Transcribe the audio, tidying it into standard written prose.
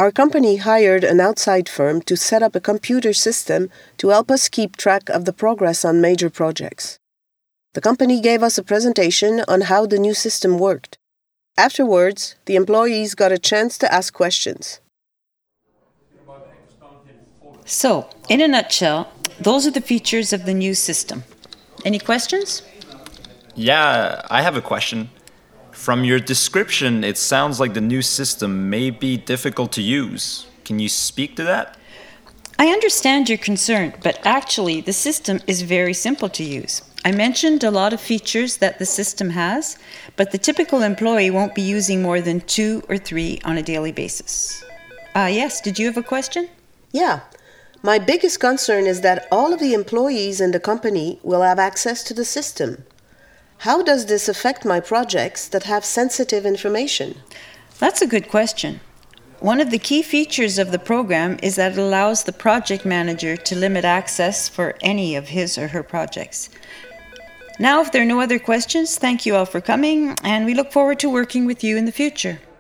Our company hired an outside firm to set up a computer system to help us keep track of the progress on major projects. The company gave us a presentation on how the new system worked. Afterwards, the employees got a chance to ask questions. So, in a nutshell, those are the features of the new system. Any questions? Yeah, I have a question. From your description, it sounds like the new system may be difficult to use. Can you speak to that? I understand your concern, but actually the system is very simple to use. I mentioned a lot of features that the system has, but the typical employee won't be using more than 2 or 3 on a daily basis. Yes, did you have a question? Yeah. My biggest concern is that all of the employees in the company will have access to the system. How does this affect my projects that have sensitive information? That's a good question. One of the key features of the program is that it allows the project manager to limit access for any of his or her projects. Now, if there are no other questions, thank you all for coming, and we look forward to working with you in the future.